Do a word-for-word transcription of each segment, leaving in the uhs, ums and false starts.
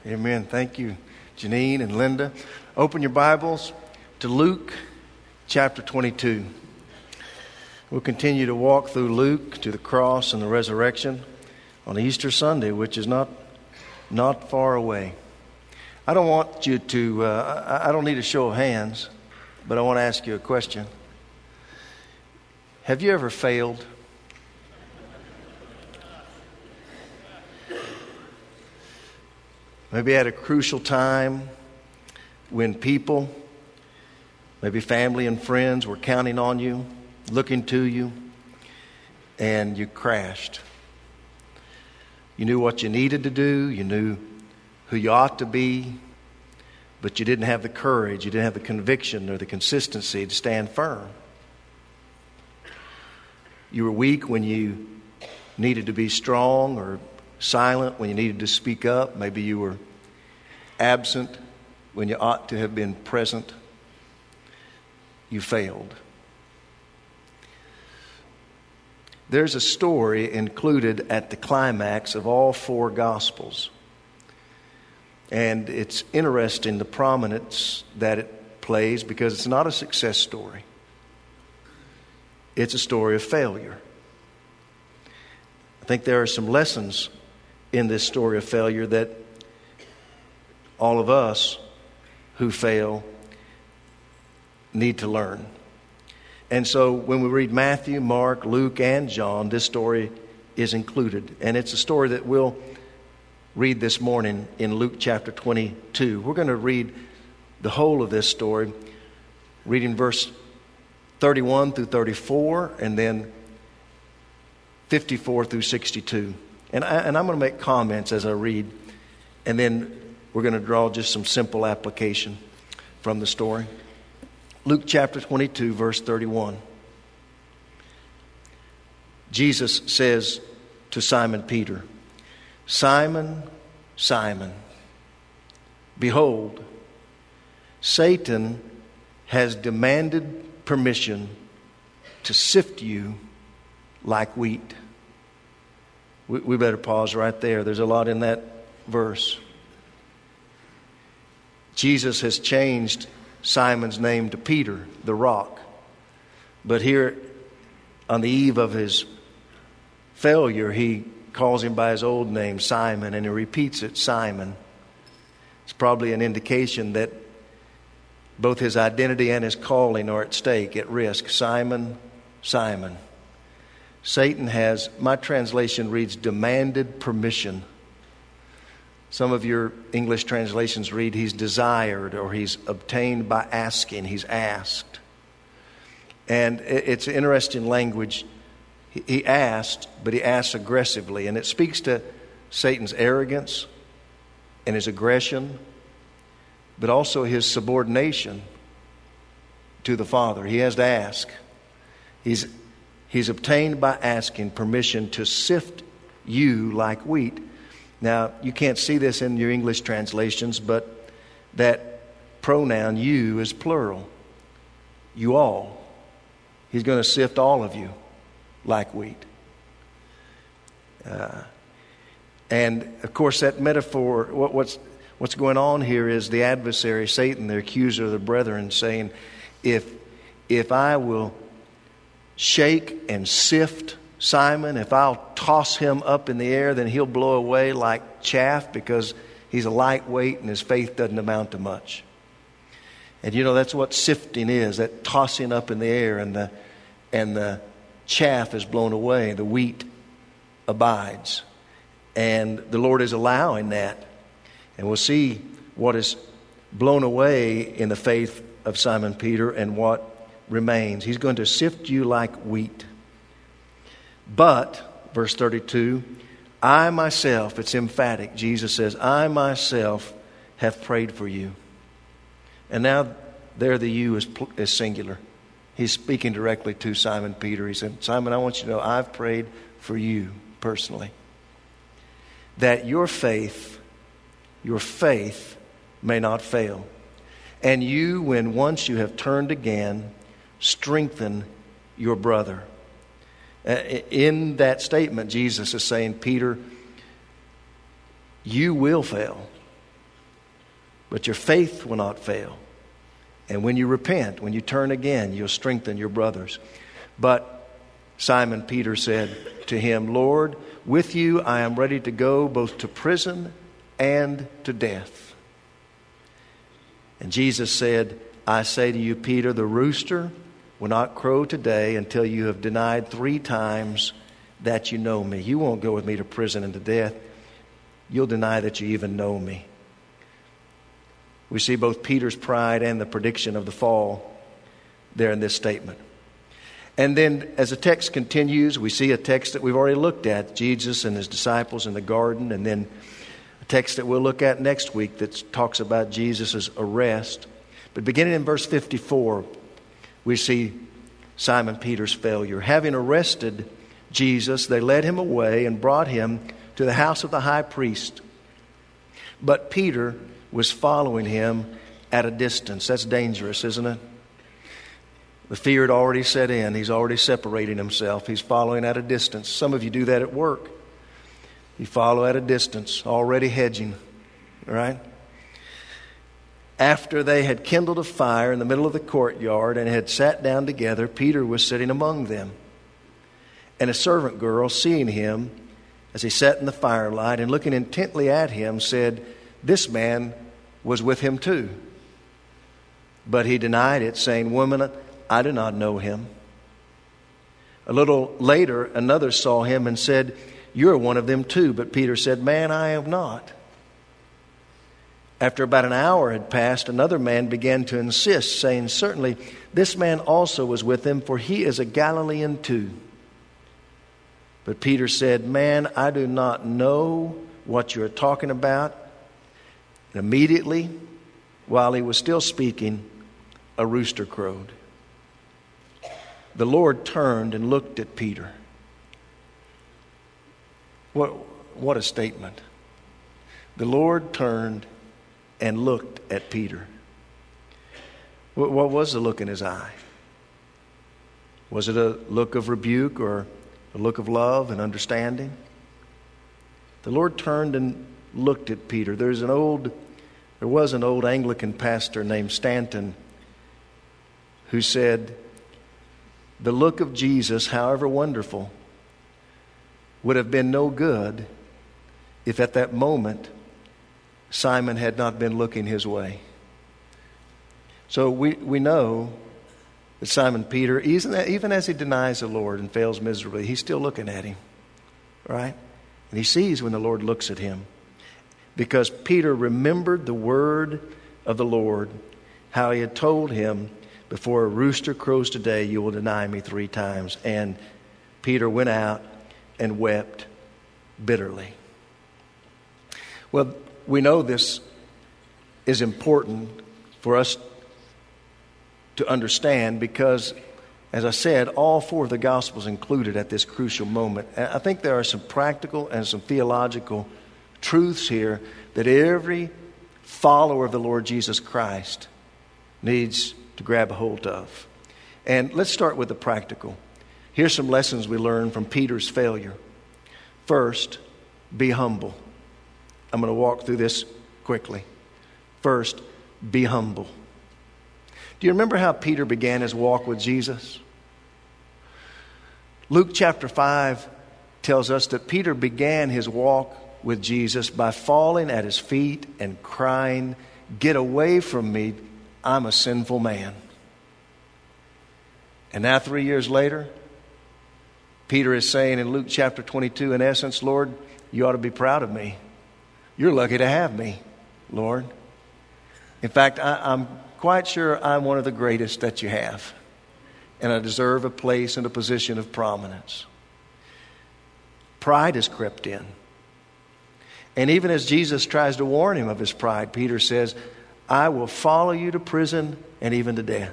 Amen. Thank you, Janine and Linda. Open your Bibles to Luke chapter twenty-two. We'll continue to walk through Luke to the cross and the resurrection on Easter Sunday, which is not not far away. I don't want you to, uh, I don't need a show of hands, but I want to ask you a question. Have you ever failed? Maybe at a crucial time when people, maybe family and friends, were counting on you, looking to you, and you crashed. You knew what you needed to do, you knew who you ought to be, but you didn't have the courage, you didn't have the conviction or the consistency to stand firm. You were weak when you needed to be strong, or silent when you needed to speak up. Maybe you were absent when you ought to have been present. You failed. There's a story included at the climax of all four Gospels. And it's interesting the prominence that it plays, because it's not a success story. It's a story of failure. I think there are some lessons in this story of failure that all of us who fail need to learn. And so when we read Matthew, Mark, Luke, and John, this story is included. And it's a story that we'll read this morning in Luke chapter twenty-two. We're going to read the whole of this story, reading verse thirty-one through thirty-four, and then fifty-four through sixty-two. And, I, and I'm going to make comments as I read, and then we're going to draw just some simple application from the story. Luke chapter twenty-two, verse thirty-one. Jesus says to Simon Peter, "Simon, Simon, behold, Satan has demanded permission to sift you like wheat." We, we better pause right there. There's a lot in that verse. Jesus has changed Simon's name to Peter, the rock. But here, on the eve of his failure, he calls him by his old name, Simon, and he repeats it, Simon. It's probably an indication that both his identity and his calling are at stake, at risk. Simon, Simon. Satan has, my translation reads, demanded permission. Some of your English translations read, he's desired, or he's obtained by asking. He's asked. And it's interesting language. He asked, but he asked aggressively. And it speaks to Satan's arrogance and his aggression, but also his subordination to the Father. He has to ask. He's, he's obtained by asking permission to sift you like wheat. Now, you can't see this in your English translations, but that pronoun you is plural. You all. He's going to sift all of you like wheat. Uh, and, of course, that metaphor, what, what's, what's going on here is the adversary, Satan, the accuser of the brethren, saying, if, if I will shake and sift Simon, if I'll toss him up in the air, then he'll blow away like chaff, because he's a lightweight and his faith doesn't amount to much. And you know, that's what sifting is, that tossing up in the air, and the and the chaff is blown away, the wheat abides. And the Lord is allowing that. And we'll see what is blown away in the faith of Simon Peter and what remains. He's going to sift you like wheat. But, verse thirty-two, I myself, it's emphatic. Jesus says, I myself have prayed for you. And now there the you is, is singular. He's speaking directly to Simon Peter. He said, Simon, I want you to know I've prayed for you personally, that your faith, your faith may not fail. And you, when once you have turned again, strengthen your brother. In that statement, Jesus is saying, Peter, you will fail. but your faith will not fail. And when you repent, when you turn again, you'll strengthen your brothers. But Simon Peter said to him, Lord, with you I am ready to go both to prison and to death. And Jesus said, I say to you, Peter, the rooster will not crow today until you have denied three times that you know me. You won't go with me to prison and to death. You'll deny that you even know me. We see both Peter's pride and the prediction of the fall there in this statement. And then as the text continues, we see a text that we've already looked at, Jesus and his disciples in the garden, and then a text that we'll look at next week that talks about Jesus' arrest. But beginning in verse fifty-four, we see Simon Peter's failure. Having arrested Jesus, they led him away and brought him to the house of the high priest. But Peter was following him at a distance. That's dangerous, isn't it? The fear had already set in. He's already separating himself. He's following at a distance. Some of you do that at work. You follow at a distance, already hedging, right? After they had kindled a fire in the middle of the courtyard and had sat down together, Peter was sitting among them. And a servant girl, seeing him as he sat in the firelight and looking intently at him, said, this man was with him too. But he denied it, saying, Woman, I do not know him. A little later, another saw him and said, You are one of them too. But Peter said, Man, I am not. After about an hour had passed, another man began to insist, saying, Certainly, this man also was with him, for he is a Galilean too. But Peter said, Man, I do not know what you are talking about. And immediately, while he was still speaking, a rooster crowed. The Lord turned and looked at Peter. What, what a statement. The Lord turned and looked at Peter. What, what was the look in his eye? Was it a look of rebuke or a look of love and understanding? The Lord turned and looked at Peter. There's an old, there was an old Anglican pastor named Stanton who said, the look of Jesus, however wonderful, would have been no good if at that moment Simon had not been looking his way. So we, we know that Simon Peter, even as he denies the Lord and fails miserably, he's still looking at him, right? And he sees when the Lord looks at him. Because Peter remembered the word of the Lord, how he had told him, before a rooster crows today, you will deny me three times. And Peter went out and wept bitterly. Well, we know this is important for us to understand because, as I said, all four of the Gospels included at this crucial moment. And I think there are some practical and some theological truths here that every follower of the Lord Jesus Christ needs to grab a hold of. And let's start with the practical. Here's some lessons we learned from Peter's failure. First, be humble. I'm going to walk through this quickly. First, be humble. Do you remember how Peter began his walk with Jesus? Luke chapter five tells us that Peter began his walk with Jesus by falling at his feet and crying, "Get away from me, I'm a sinful man." And now three years later, Peter is saying in Luke chapter twenty-two, in essence, "Lord, you ought to be proud of me. You're lucky to have me, Lord. In fact, I, I'm quite sure I'm one of the greatest that you have, and I deserve a place and a position of prominence." Pride has crept in. And even as Jesus tries to warn him of his pride, Peter says, "I will follow you to prison and even to death."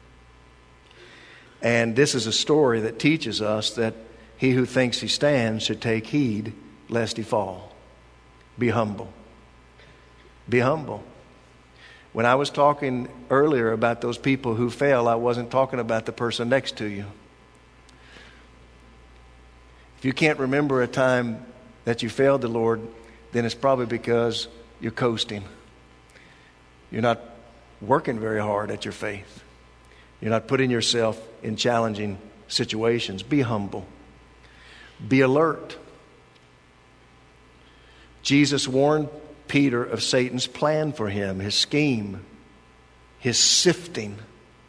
And this is a story that teaches us that he who thinks he stands should take heed lest he fall. Be humble. Be humble. When I was talking earlier about those people who fail, I wasn't talking about the person next to you. If you can't remember a time that you failed the Lord, then it's probably because you're coasting. You're not working very hard at your faith. You're not putting yourself in challenging situations. Be humble. Be alert. Jesus warned Peter of Satan's plan for him, his scheme, his sifting.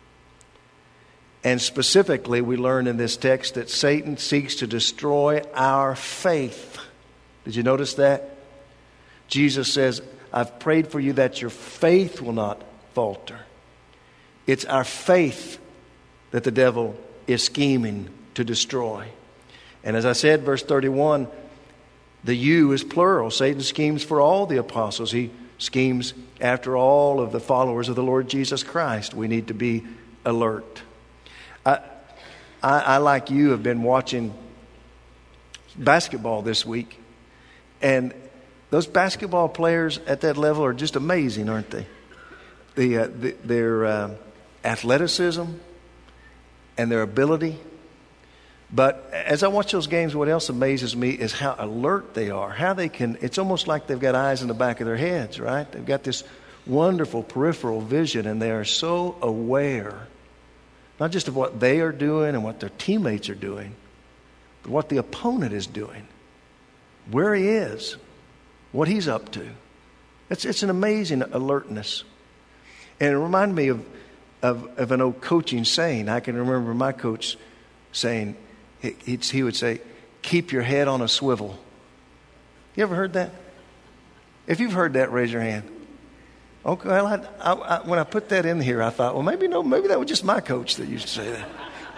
And specifically, we learn in this text that Satan seeks to destroy our faith. Did you notice that? Jesus says, I've prayed for you that your faith will not falter. It's our faith that the devil is scheming to destroy. And as I said, verse thirty-one, the you is plural. Satan schemes for all the apostles. He schemes after all of the followers of the Lord Jesus Christ. We need to be alert. I, I, I like you, have been watching basketball this week. And those basketball players at that level are just amazing, aren't they? The, uh, the, their uh, athleticism and their ability. But as I watch those games, what else amazes me is how alert they are. How they can, it's almost like they've got eyes in the back of their heads, right? They've got this wonderful peripheral vision, and they are so aware, not just of what they are doing and what their teammates are doing, but what the opponent is doing, where he is, what he's up to. It's, it's an amazing alertness. And it reminded me of, of, of an old coaching saying. I can remember my coach saying, he, he would say, keep your head on a swivel. You ever heard that? If you've heard that, raise your hand. Okay, well, I, I, I, when I put that in here, I thought, well, maybe no, maybe that was just my coach that used to say that.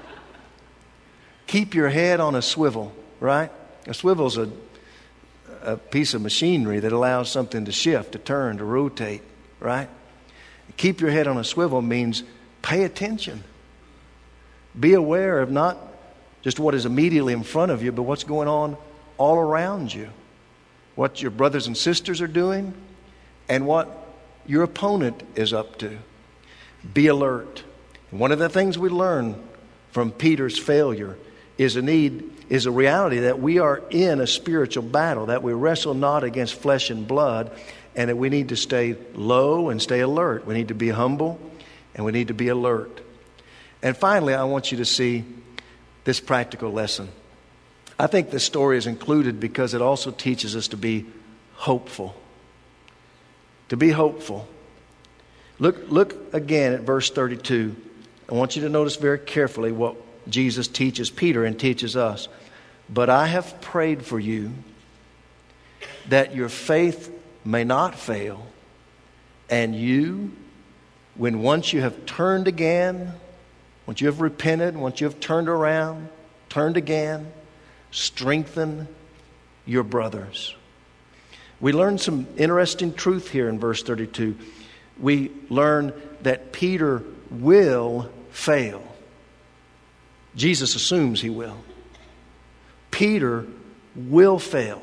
Keep your head on a swivel, right? A swivel's a, a piece of machinery that allows something to shift, to turn, to rotate, right? Keep your head on a swivel means pay attention. Be aware of not just what is immediately in front of you, but what's going on all around you. What your brothers and sisters are doing and what your opponent is up to. Be alert. And one of the things we learn from Peter's failure is a need, is a reality that we are in a spiritual battle, that we wrestle not against flesh and blood, and that we need to stay low and stay alert. We need to be humble and we need to be alert. And finally, I want you to see this practical lesson. I think this story is included because it also teaches us to be hopeful. To be hopeful. Look, look again at verse thirty-two. I want you to notice very carefully what Jesus teaches Peter and teaches us. But I have prayed for you that your faith may not fail, and you, when once you have turned again, once you have repented, once you have turned around, turned again, strengthen your brothers. We learn some interesting truth here in verse thirty-two. We learn that Peter will fail. Jesus assumes he will. Peter will fail.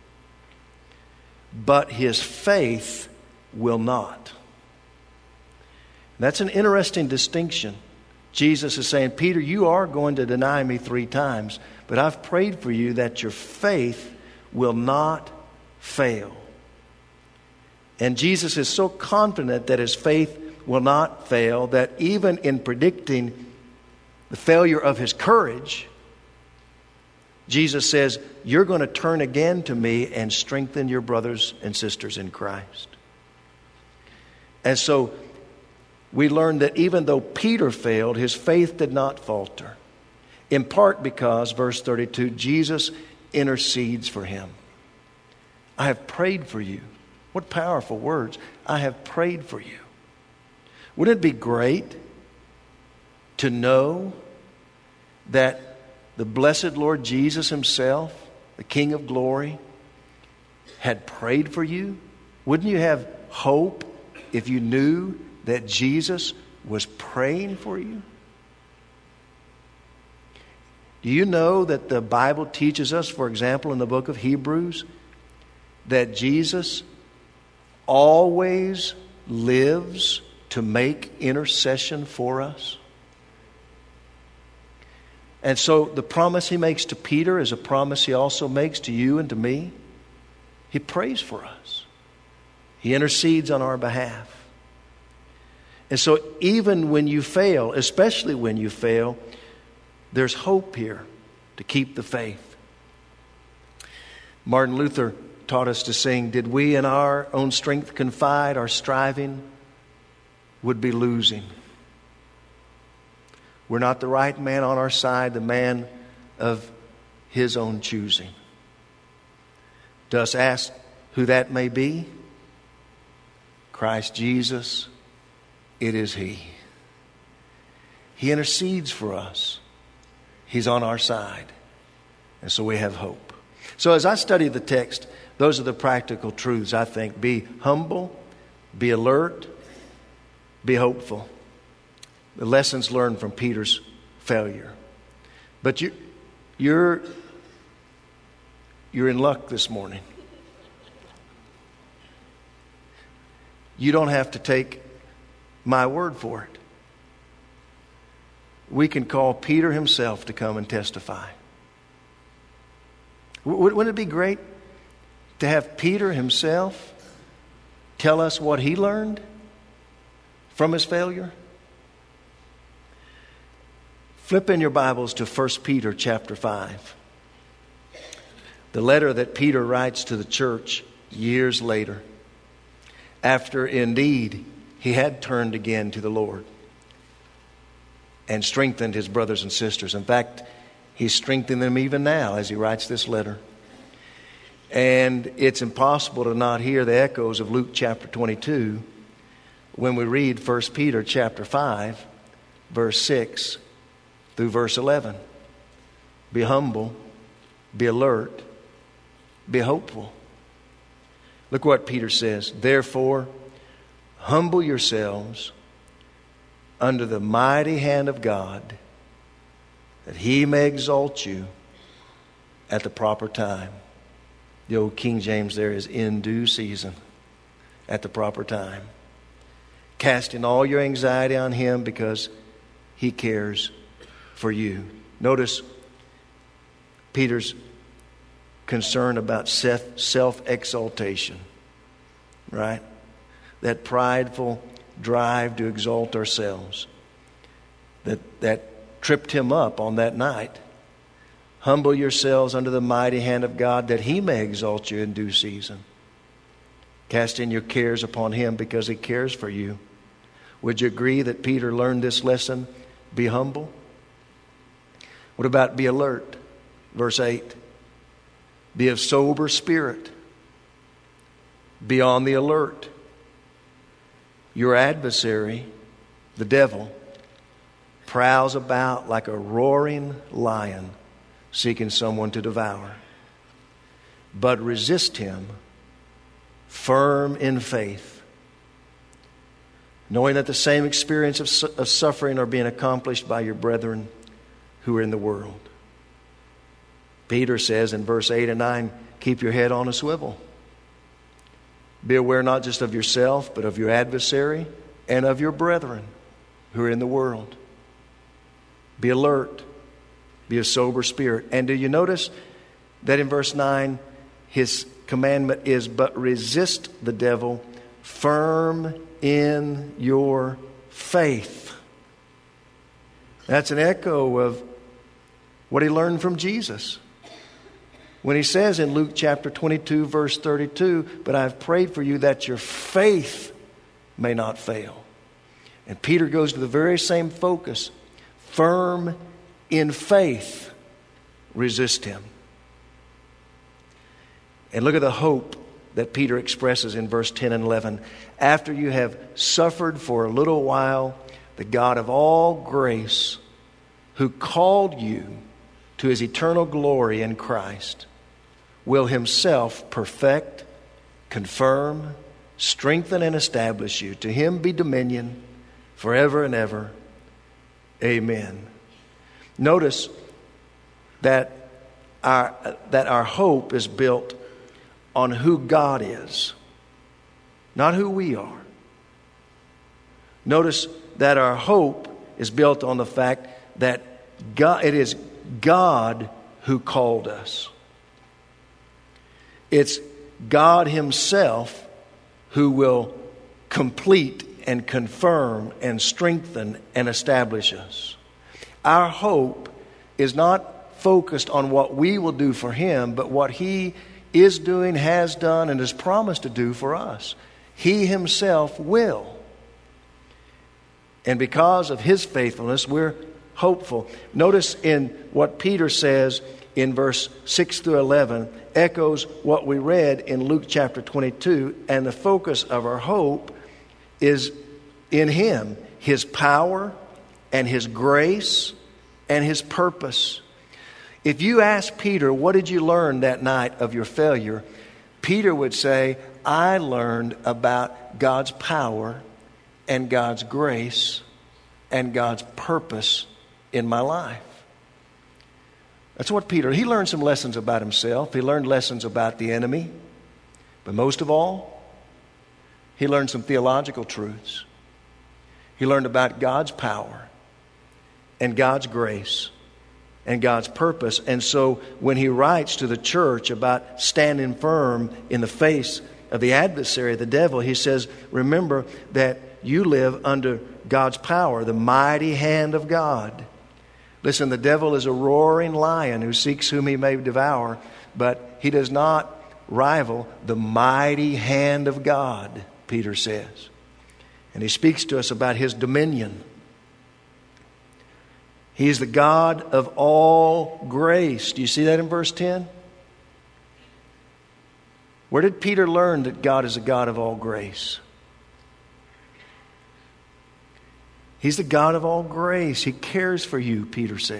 But his faith will not. That's an interesting distinction. Jesus is saying, Peter, you are going to deny me three times, but I've prayed for you that your faith will not fail. And Jesus is so confident that his faith will not fail that even in predicting the failure of his courage, Jesus says, you're going to turn again to me and strengthen your brothers and sisters in Christ. And so we learn that even though Peter failed, his faith did not falter. In part because, verse thirty-two, Jesus intercedes for him. I have prayed for you. What powerful words. I have prayed for you. Wouldn't it be great to know that the blessed Lord Jesus himself, the King of glory, had prayed for you? Wouldn't you have hope if you knew that Jesus was praying for you? Do you know that the Bible teaches us, for example, in the book of Hebrews, that Jesus always lives to make intercession for us? And so the promise he makes to Peter is a promise he also makes to you and to me. He prays for us. He intercedes on our behalf. And so even when you fail, especially when you fail, there's hope here to keep the faith. Martin Luther taught us to sing, "Did we in our own strength confide, our striving would be losing." We're not the right man on our side, the man of his own choosing. Dost ask who that may be? Christ Jesus, it is He. He intercedes for us. He's on our side. And so we have hope. So as I study the text, those are the practical truths, I think. Be humble, be alert, be hopeful. The lessons learned from Peter's failure. But you, you're, you're in luck this morning. You don't have to take my word for it. We can call Peter himself to come and testify. Wouldn't it be great to have Peter himself tell us what he learned from his failure? Flip in your Bibles to First Peter chapter five. The letter that Peter writes to the church years later, after indeed he had turned again to the Lord and strengthened his brothers and sisters. In fact, he's strengthening them even now as he writes this letter. And it's impossible to not hear the echoes of Luke chapter twenty-two when we read First Peter chapter five, verse six through verse eleven. Be humble, be alert, be hopeful. Look what Peter says. Therefore, humble yourselves under the mighty hand of God, that He may exalt you at the proper time. The old King James there is in due season, at the proper time. Casting all your anxiety on Him because He cares for you. Notice Peter's concern about self-exaltation, right? That prideful drive to exalt ourselves that, that tripped him up on that night. Humble yourselves under the mighty hand of God, that He may exalt you in due season. Casting your cares upon Him because He cares for you. Would you agree that Peter learned this lesson? Be humble. What about be alert? Verse eight. Be of sober spirit. Be on the alert. Your adversary, the devil, prowls about like a roaring lion, seeking someone to devour. But resist him, firm in faith, knowing that the same experience of, su- of suffering are being accomplished by your brethren who are in the world. Peter says in verse eight and nine, keep your head on a swivel. Be aware not just of yourself, but of your adversary and of your brethren who are in the world. Be alert. Be of sober spirit. And do you notice that in verse nine, his commandment is, but resist the devil, firm in your faith. That's an echo of what he learned from Jesus. When he says in Luke chapter twenty-two, verse thirty-two, but I've prayed for you that your faith may not fail. And Peter goes to the very same focus. Firm in faith, resist him. And look at the hope that Peter expresses in verse ten and eleven. After you have suffered for a little while, the God of all grace, who called you to His eternal glory in Christ, will Himself perfect, confirm, strengthen, and establish you. To Him be dominion forever and ever. Amen. Notice that our, that our hope is built on who God is, not who we are. Notice that our hope is built on the fact that God, it is God who called us. It's God Himself who will complete and confirm and strengthen and establish us. Our hope is not focused on what we will do for Him, but what He is doing, has done, and has promised to do for us. He Himself will. And because of His faithfulness, we're hopeful. Notice in what Peter says in verse six through eleven, echoes what we read in Luke chapter twenty-two, and the focus of our hope is in Him, His power and His grace and His purpose. If you ask Peter, what did you learn that night of your failure? Peter would say, I learned about God's power and God's grace and God's purpose in my life. That's what Peter, he learned some lessons about himself. He learned lessons about the enemy. But most of all, he learned some theological truths. He learned about God's power and God's grace and God's purpose. And so when he writes to the church about standing firm in the face of the adversary, the devil, he says, remember that you live under God's power, the mighty hand of God. Listen, the devil is a roaring lion who seeks whom he may devour, but he does not rival the mighty hand of God, Peter says. And he speaks to us about his dominion. He is the God of all grace. Do you see that in verse ten? Where did Peter learn that God is a God of all grace? He's the God of all grace. He cares for you, Peter says.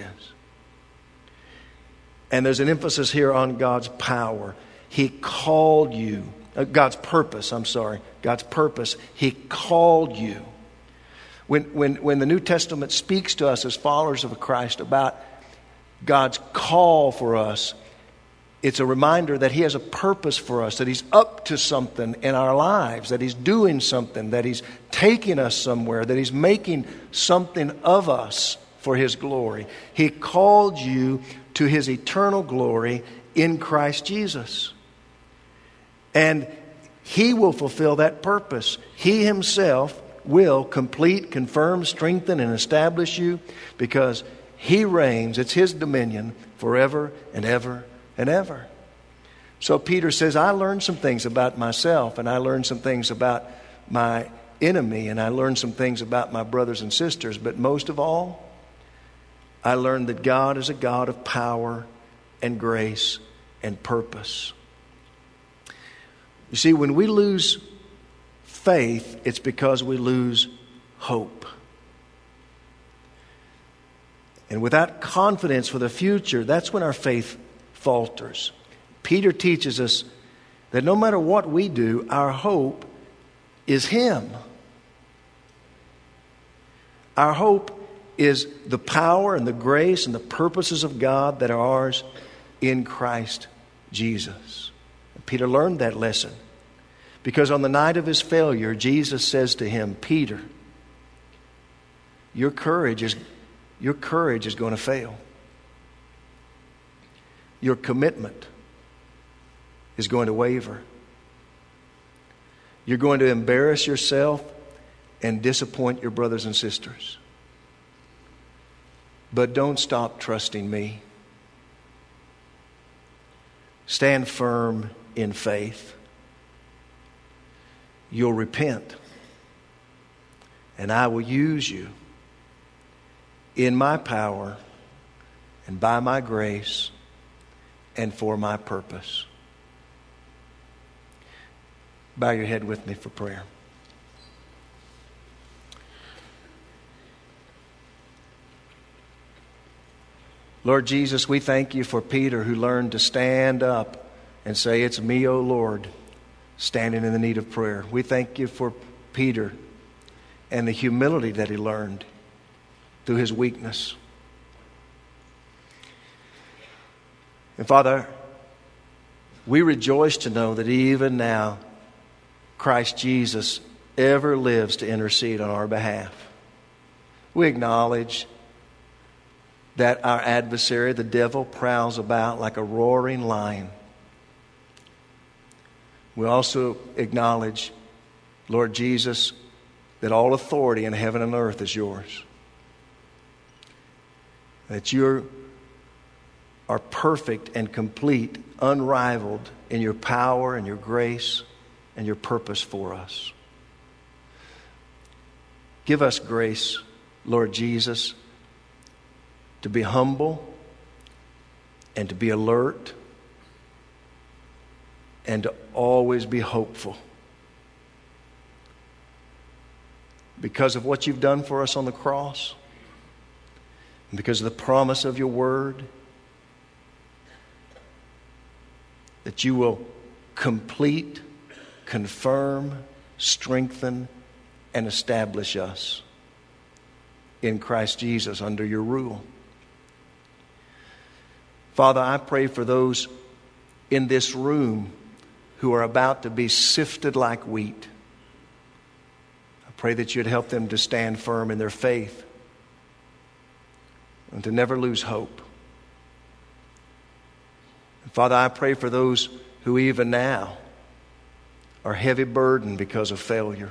And there's an emphasis here on God's power. He called you. Uh, God's purpose, I'm sorry. God's purpose. He called you. When, when, when the New Testament speaks to us as followers of Christ about God's call for us, it's a reminder that He has a purpose for us, that He's up to something in our lives, that He's doing something, that He's taking us somewhere, that He's making something of us for His glory. He called you to His eternal glory in Christ Jesus. And He will fulfill that purpose. He Himself will complete, confirm, strengthen, and establish you because He reigns. It's His dominion forever and ever and ever. So Peter says, I learned some things about myself, and I learned some things about my enemy, and I learned some things about my brothers and sisters, but most of all, I learned that God is a God of power and grace and purpose. You see, when we lose faith, it's because we lose hope. And without confidence for the future, that's when our faith falters. Peter teaches us that no matter what we do, our hope is Him. Our hope is the power and the grace and the purposes of God that are ours in Christ Jesus. And Peter learned that lesson because on the night of his failure, Jesus says to him, Peter, your courage is, your courage is going to fail. Your commitment is going to waver. You're going to embarrass yourself and disappoint your brothers and sisters. But don't stop trusting me. Stand firm in faith. You'll repent. And I will use you in my power and by my grace and for my purpose. Bow your head with me for prayer. Lord Jesus, we thank you for Peter who learned to stand up and say, it's me, O Lord, standing in the need of prayer. We thank you for Peter and the humility that he learned through his weakness. And Father, we rejoice to know that even now Christ Jesus ever lives to intercede on our behalf. We acknowledge that our adversary, the devil, prowls about like a roaring lion. We also acknowledge, Lord Jesus, that all authority in heaven and earth is yours. That you are perfect and complete, unrivaled in your power and your grace and your purpose for us. Give us grace, Lord Jesus, to be humble and to be alert and to always be hopeful. Because of what you've done for us on the cross, and because of the promise of your word, that you will complete, confirm, strengthen, and establish us in Christ Jesus under your rule. Father, I pray for those in this room who are about to be sifted like wheat. I pray that you'd help them to stand firm in their faith and to never lose hope. And Father, I pray for those who even now are heavy burdened because of failure,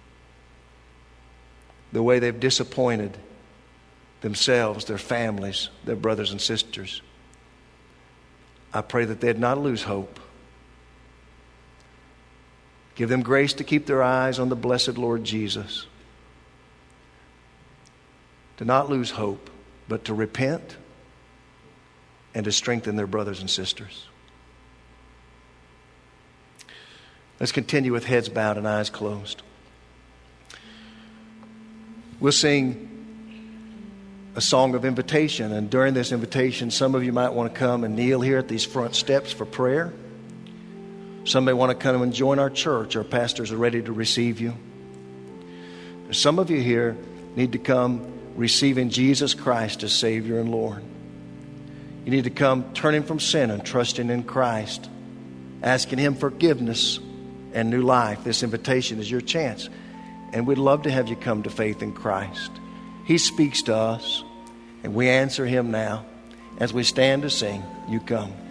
the way they've disappointed themselves, their families, their brothers and sisters. I pray that they'd not lose hope. Give them grace to keep their eyes on the blessed Lord Jesus. To not lose hope, but to repent and to strengthen their brothers and sisters. Let's continue with heads bowed and eyes closed. We'll sing a song of invitation, and during this invitation, some of you might want to come and kneel here at these front steps for prayer. Some may want to come and join our church. Our pastors are ready to receive you. Some of you here need to come receiving Jesus Christ as Savior and Lord. You need to come turning from sin and trusting in Christ, asking Him forgiveness and new life. This invitation is your chance, and we'd love to have you come to faith in Christ. He speaks to us, and we answer Him now. As we stand to sing, you come.